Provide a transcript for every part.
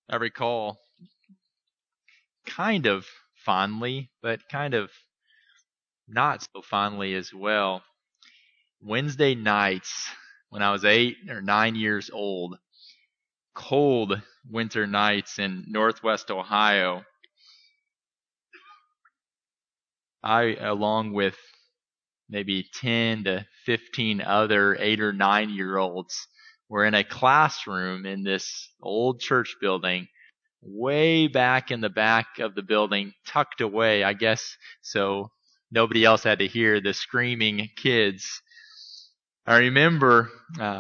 I recall kind of fondly, but kind of not so fondly as well. Wednesday nights when I was 8 or 9 years old, cold winter nights in Northwest Ohio, I, along with maybe 10 to 15 other 8 or 9 year olds, were in a classroom in this old church building, way back in the back of the building, tucked away, I guess, so nobody else had to hear the screaming kids. I remember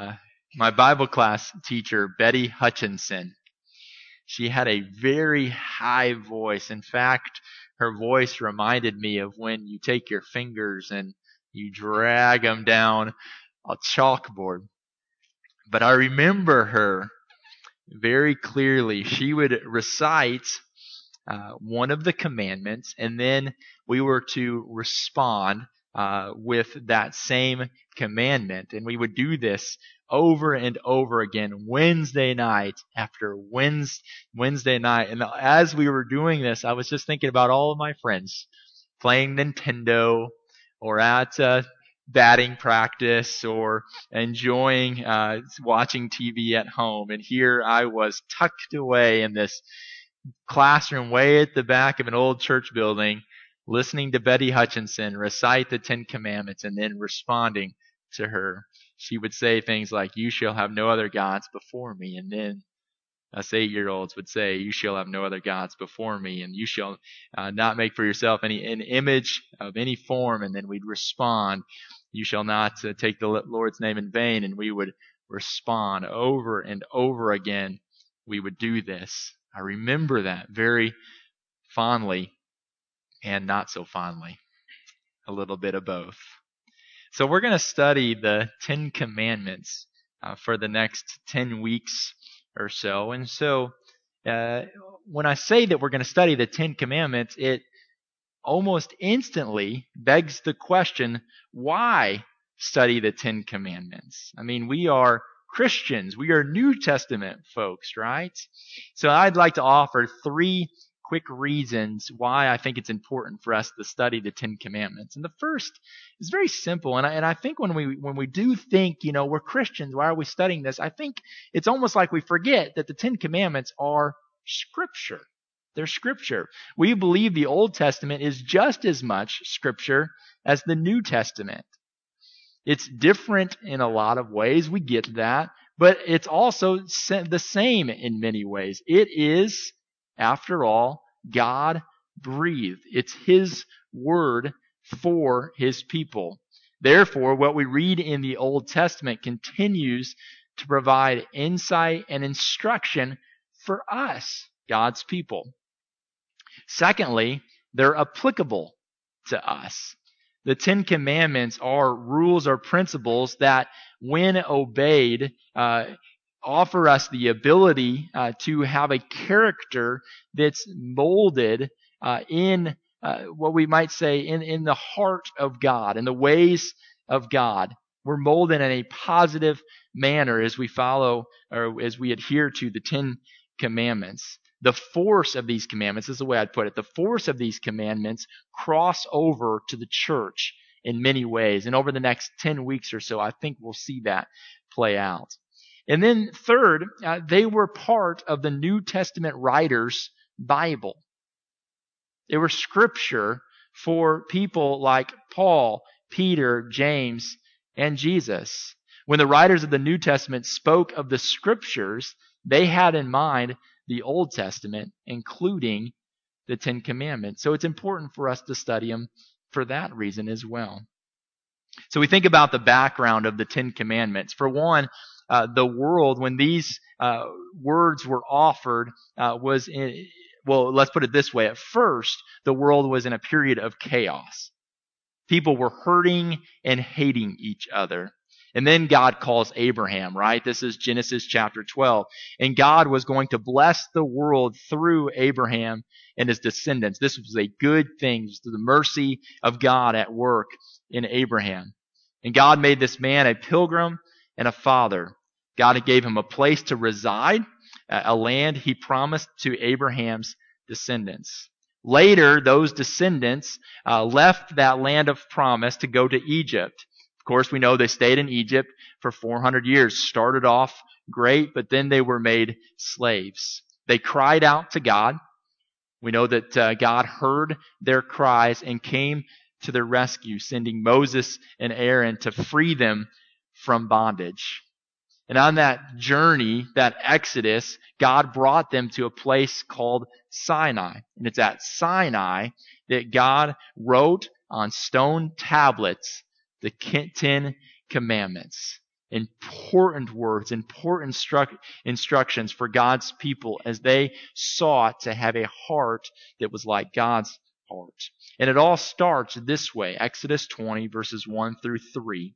my Bible class teacher, Betty Hutchinson. She had a very high voice. In fact, her voice reminded me of when you take your fingers and you drag them down a chalkboard. But I remember her very clearly. She would recite one of the commandments, and then we were to respond with that same commandment. And we would do this over and over again, Wednesday night after Wednesday night. And as we were doing this, I was just thinking about all of my friends playing Nintendo or at batting practice or enjoying watching TV at home. And here I was tucked away in this classroom way at the back of an old church building, listening to Betty Hutchinson recite the Ten Commandments and then responding to her. She would say things like, "You shall have no other gods before me." And then us 8-year-olds would say, "You shall have no other gods before me, and you shall not make for yourself an image of any form." And then we'd respond, "You shall not take the Lord's name in vain." And we would respond over and over again. We would do this. I remember that very fondly and not so fondly. A little bit of both. So we're going to study the 10 Commandments for the next 10 weeks or so. And so when I say that we're going to study the 10 Commandments, it almost instantly begs the question, why study the 10 Commandments? I mean, we are Christians. We are New Testament folks, right? So I'd like to offer 3 quick reasons why I think it's important for us to study the 10 Commandments. And the first is very simple. And I think when we do think, we're Christians, why are we studying this? I think it's almost like we forget that the 10 Commandments are Scripture. They're Scripture. We believe the Old Testament is just as much Scripture as the New Testament. It's different in a lot of ways. We get that. But it's also the same in many ways. It is, after all, God breathed. It's His word for His people. Therefore, what we read in the Old Testament continues to provide insight and instruction for us, God's people. Secondly, they're applicable to us. The 10 Commandments are rules or principles that, when obeyed, offer us the ability to have a character that's molded in what we might say in the heart of God, in the ways of God. We're molded in a positive manner as we follow or as we adhere to the 10 Commandments. The force of these commandments is the way I'd put it. The force of these commandments cross over to the church in many ways. And over the next 10 weeks or so, I think we'll see that play out. And then third, they were part of the New Testament writers' Bible. They were Scripture for people like Paul, Peter, James, and Jesus. When the writers of the New Testament spoke of the Scriptures, they had in mind the Old Testament, including the 10 Commandments. So it's important for us to study them for that reason as well. So we think about the background of the 10 Commandments. For one, the world, when these words were offered, was in, well, let's put it this way. At first, the world was in a period of chaos. People were hurting and hating each other. And then God calls Abraham, right? This is Genesis chapter 12. And God was going to bless the world through Abraham and his descendants. This was a good thing. It was the mercy of God at work in Abraham. And God made this man a pilgrim and a father. God gave him a place to reside. a land he promised to Abraham's descendants. Later, those descendants left that land of promise to go to Egypt. Of course, we know they stayed in Egypt for 400 years. Started off great, but then they were made slaves. They cried out to God. We know that God heard their cries and came to their rescue, sending Moses and Aaron to free them from bondage. And on that journey, that exodus, God brought them to a place called Sinai. And it's at Sinai that God wrote on stone tablets the 10 Commandments. Important words, important instructions for God's people as they sought to have a heart that was like God's heart. And it all starts this way, Exodus 20, verses 1 through 3.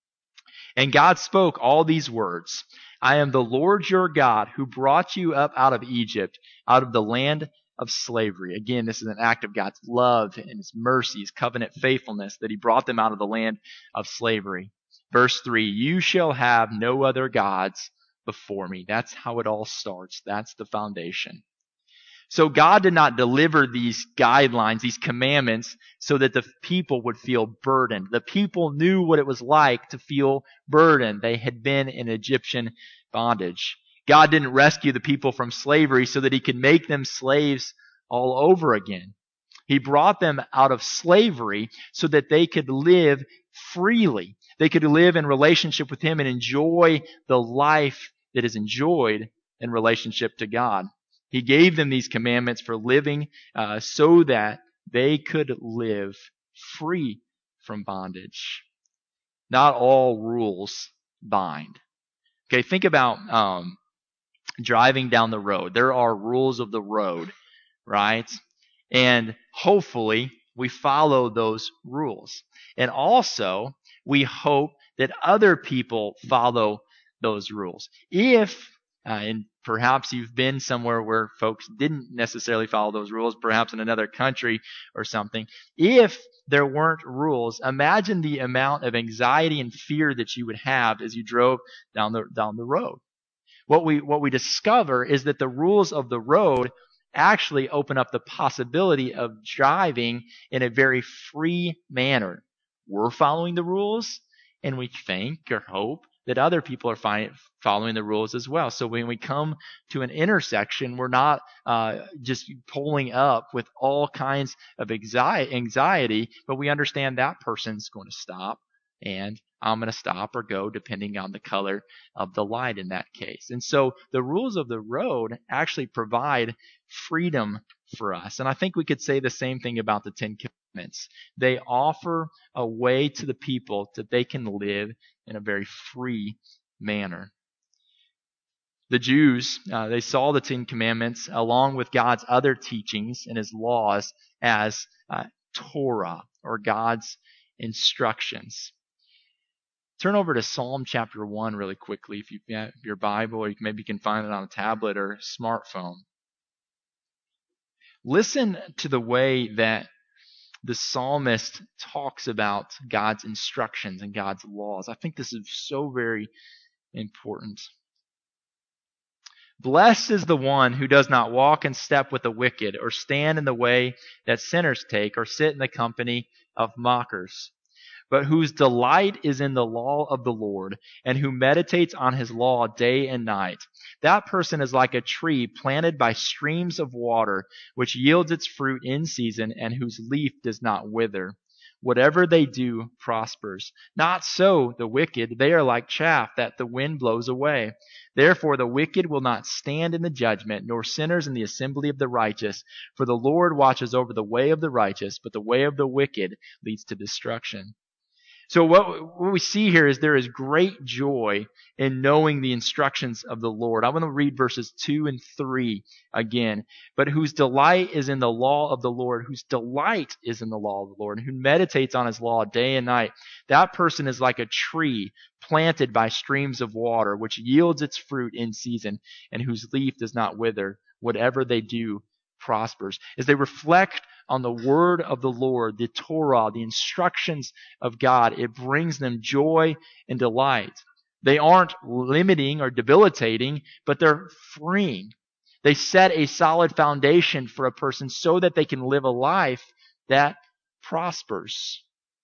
And God spoke all these words, I am the Lord your God who brought you up out of Egypt, out of the land of slavery. Again, this is an act of God's love and His mercy, His covenant faithfulness, that He brought them out of the land of slavery. Verse 3, you shall have no other gods before me. That's how it all starts. That's the foundation. So God did not deliver these guidelines, these commandments, so that the people would feel burdened. The people knew what it was like to feel burdened. They had been in Egyptian bondage. God didn't rescue the people from slavery so that He could make them slaves all over again. He brought them out of slavery so that they could live freely. They could live in relationship with Him and enjoy the life that is enjoyed in relationship to God. He gave them these commandments for living so that they could live free from bondage. Not all rules bind. Okay, think about driving down the road. There are rules of the road, right? And hopefully we follow those rules. And also, we hope that other people follow those rules. And perhaps you've been somewhere where folks didn't necessarily follow those rules, perhaps in another country or something. If there weren't rules, imagine the amount of anxiety and fear that you would have as you drove down the road. What we discover is that the rules of the road actually open up the possibility of driving in a very free manner. We're following the rules, and we think or hope that other people are following the rules as well. So when we come to an intersection, we're not just pulling up with all kinds of anxiety, but we understand that person's going to stop, and I'm going to stop or go depending on the color of the light in that case. And so the rules of the road actually provide freedom for us. And I think we could say the same thing about the 10 Commandments. They offer a way to the people that they can live in a very free manner. The Jews, they saw the 10 Commandments along with God's other teachings and His laws as Torah, or God's instructions. Turn over to Psalm chapter 1 really quickly if you have your Bible, or maybe you can find it on a tablet or smartphone. Listen to the way that the psalmist talks about God's instructions and God's laws. I think this is so very important. Blessed is the one who does not walk in step with the wicked, or stand in the way that sinners take, or sit in the company of mockers, but whose delight is in the law of the Lord, and who meditates on His law day and night. That person is like a tree planted by streams of water, which yields its fruit in season, and whose leaf does not wither. Whatever they do prospers. Not so the wicked. They are like chaff that the wind blows away. Therefore the wicked will not stand in the judgment, nor sinners in the assembly of the righteous. For the Lord watches over the way of the righteous, but the way of the wicked leads to destruction. So what we see here is there is great joy in knowing the instructions of the Lord. I want to read verses 2 and 3 again. But whose delight is in the law of the Lord, whose delight is in the law of the Lord, and who meditates on His law day and night. That person is like a tree planted by streams of water, which yields its fruit in season, and whose leaf does not wither. Whatever they do prospers. As they reflect on the word of the Lord, the Torah, the instructions of God, it brings them joy and delight. They aren't limiting or debilitating, but they're freeing. They set a solid foundation for a person so that they can live a life that prospers.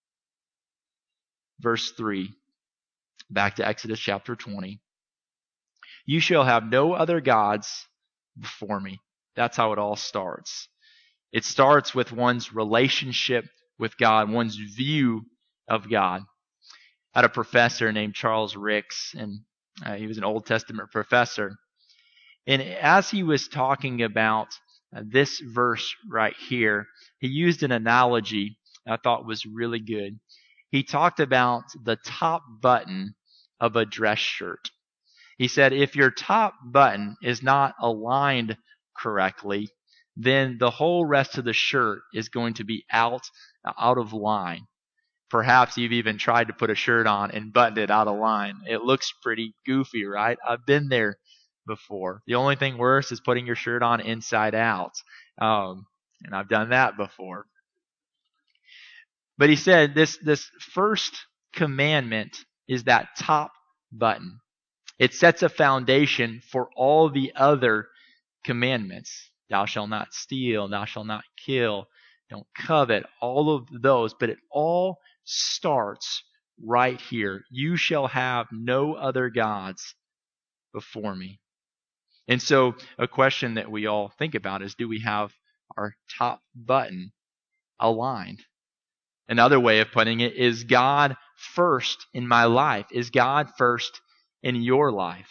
Verse 3, back to Exodus chapter 20. You shall have no other gods before me. That's how it all starts. It starts with one's relationship with God, one's view of God. I had a professor named Charles Ricks, and he was an Old Testament professor. And as he was talking about this verse right here, he used an analogy I thought was really good. He talked about the top button of a dress shirt. He said, if your top button is not aligned correctly, then the whole rest of the shirt is going to be out of line. Perhaps you've even tried to put a shirt on and buttoned it out of line. It looks pretty goofy, right? I've been there before. The only thing worse is putting your shirt on inside out. And I've done that before. But he said this first commandment is that top button. It sets a foundation for all the other commandments. Thou shalt not steal, thou shalt not kill, don't covet, all of those. But it all starts right here. You shall have no other gods before me. And so a question that we all think about is, do we have our top button aligned? Another way of putting it is God first in my life? Is God first in your life?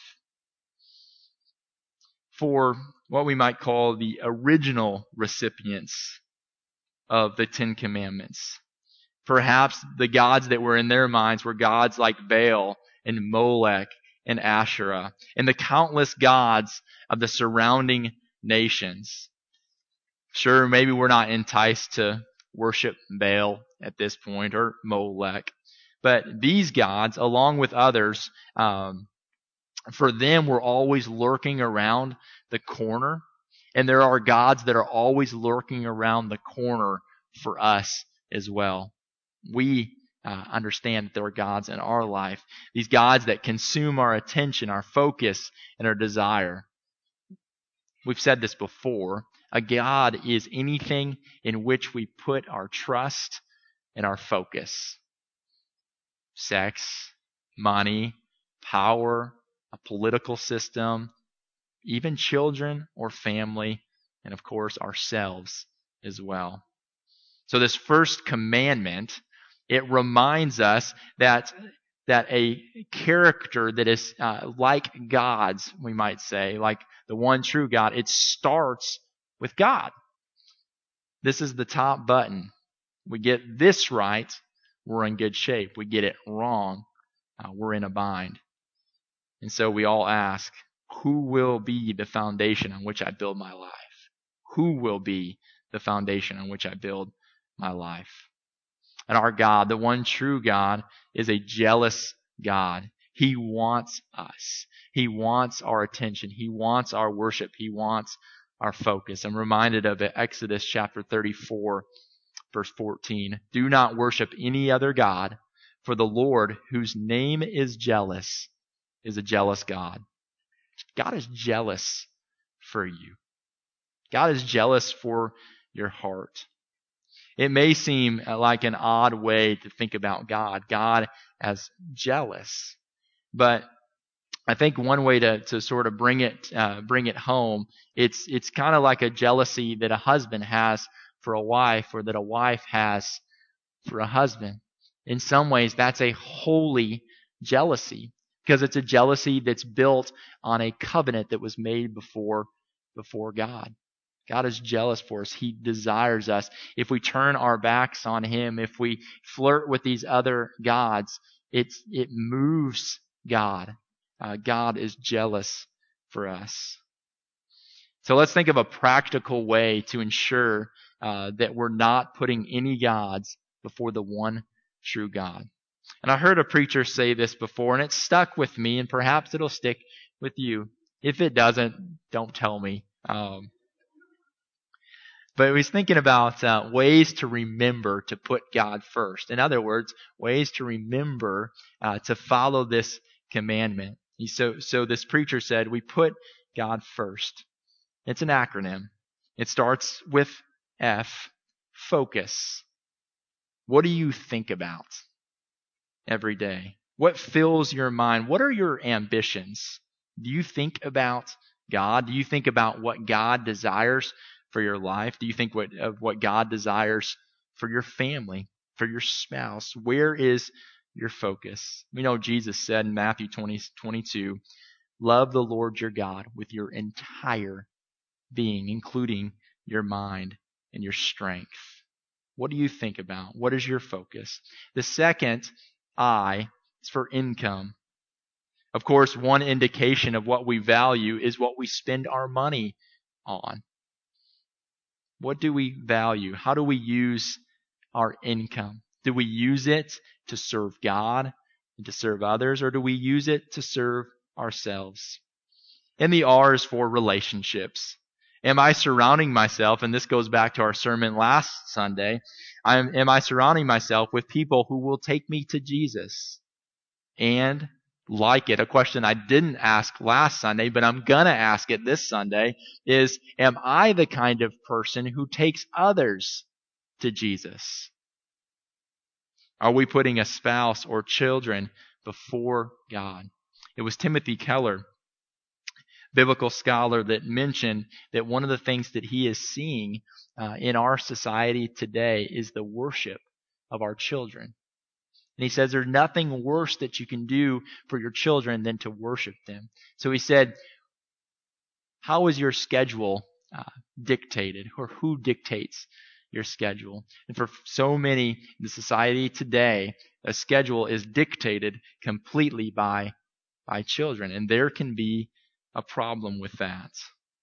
For what we might call the original recipients of the Ten Commandments, perhaps the gods that were in their minds were gods like Baal and Molech and Asherah and the countless gods of the surrounding nations. Sure, maybe we're not enticed to worship Baal at this point or Molech, but these gods, along with others, for them, were always lurking around the corner. And there are gods that are always lurking around the corner for us as well. We understand that there are gods in our life. These gods that consume our attention, our focus, and our desire. We've said this before. A god is anything in which we put our trust and our focus. Sex, money, power, a political system, even children or family, and of course ourselves as well. So this first commandment, it reminds us that a character that is like God's, we might say, like the one true God, it starts with God. This is the top button. We get this right, we're in good shape. We get it wrong, we're in a bind. And so we all ask, who will be the foundation on which I build my life? Who will be the foundation on which I build my life? And our God, the one true God, is a jealous God. He wants us. He wants our attention. He wants our worship. He wants our focus. I'm reminded of Exodus chapter 34, verse 14. Do not worship any other God, for the Lord, whose name is jealous, is a jealous God. God is jealous for you. God is jealous for your heart. It may seem like an odd way to think about God as jealous. But I think one way to sort of bring it home, it's kind of like a jealousy that a husband has for a wife, or that a wife has for a husband. In some ways, that's a holy jealousy, because it's a jealousy that's built on a covenant that was made before God. God is jealous for us. He desires us. If we turn our backs on Him, if we flirt with these other gods, it moves God. God is jealous for us. So let's think of a practical way to ensure that we're not putting any gods before the one true God. And I heard a preacher say this before, and it stuck with me, and perhaps it'll stick with you. If it doesn't, don't tell me. But he was thinking about ways to remember to put God first. In other words, ways to remember to follow this commandment. So this preacher said, we put God first. It's an acronym. It starts with F, focus. What do you think about every day? What fills your mind? What are your ambitions? Do you think about God? Do you think about what God desires for your life? Do you think of what God desires for your family, for your spouse? Where is your focus? We know Jesus said in Matthew 20:22, love the Lord your God with your entire being, including your mind and your strength. What do you think about? What is your focus? The second I is for income. Of course, one indication of what we value is what we spend our money on. What do we value? How do we use our income? Do we use it to serve God and to serve others, or do we use it to serve ourselves? And the R is for relationships. Am I surrounding myself, and this goes back to our sermon last Sunday, am I surrounding myself with people who will take me to Jesus? And like it, a question I didn't ask last Sunday, but I'm going to ask it this Sunday, is am I the kind of person who takes others to Jesus? Are we putting a spouse or children before God? It was Timothy Keller, biblical scholar, that mentioned that one of the things that he is seeing in our society today is the worship of our children. And he says there's nothing worse that you can do for your children than to worship them. So he said, how is your schedule dictated, or who dictates your schedule? And for so many in the society today, a schedule is dictated completely by children, and there can be a problem with that.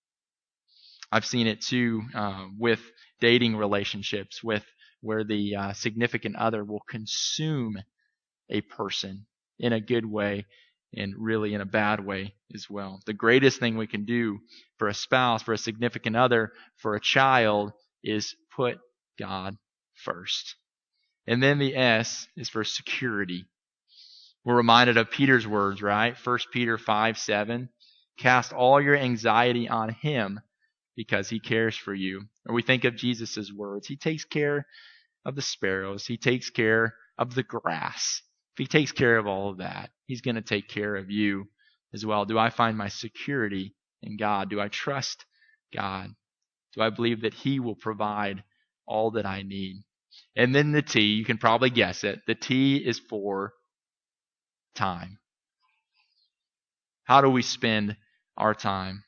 I've seen it too with dating relationships, where the significant other will consume a person in a good way and really in a bad way as well. The greatest thing we can do for a spouse, for a significant other, for a child is put God first. And then the S is for security. We're reminded of Peter's words, right? 1 Peter 5:7. Cast all your anxiety on him because he cares for you. Or we think of Jesus' words. He takes care of the sparrows. He takes care of the grass. If he takes care of all of that, he's going to take care of you as well. Do I find my security in God? Do I trust God? Do I believe that he will provide all that I need? And then the T, you can probably guess it. The T is for time. How do we spend our time?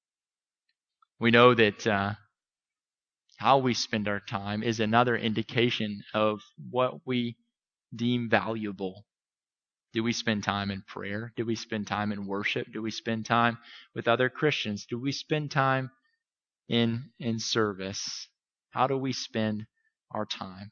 We know that how we spend our time is another indication of what we deem valuable. Do we spend time in prayer? Do we spend time in worship? Do we spend time with other Christians? Do we spend time in service? How do we spend our time?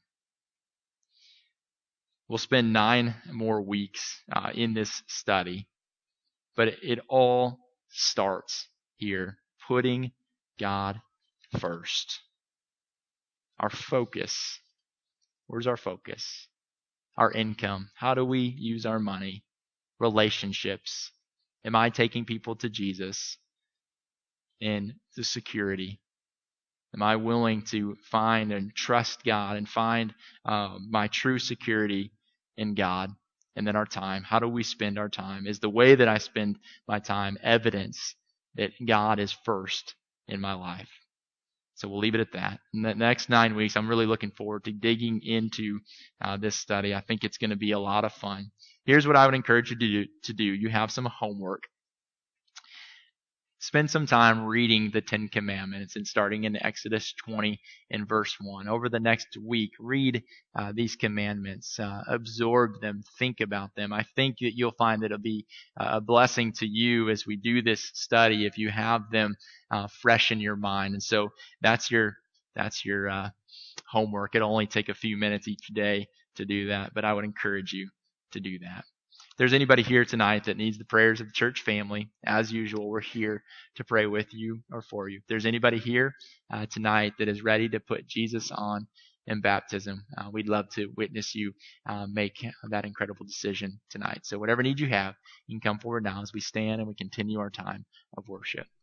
We'll spend 9 more weeks in this study, but it all starts here, putting God first. Our focus. Where's our focus? Our income. How do we use our money? Relationships. Am I taking people to Jesus? And the security. Am I willing to find and trust God and find my true security in God? And then our time. How do we spend our time? Is the way that I spend my time evidence that God is first in my life? So we'll leave it at that. In the next 9 weeks, I'm really looking forward to digging into this study. I think it's going to be a lot of fun. Here's what I would encourage you to do. You have some homework. Spend some time reading the 10 Commandments and starting in Exodus 20 and verse 1. Over the next week, read these commandments, absorb them, think about them. I think that you'll find that it'll be a blessing to you as we do this study if you have them fresh in your mind. And so that's your homework. It'll only take a few minutes each day to do that, but I would encourage you to do that. If there's anybody here tonight that needs the prayers of the church family, as usual, we're here to pray with you or for you. If there's anybody here tonight that is ready to put Jesus on in baptism. We'd love to witness you make that incredible decision tonight. So whatever need you have, you can come forward now as we stand and we continue our time of worship.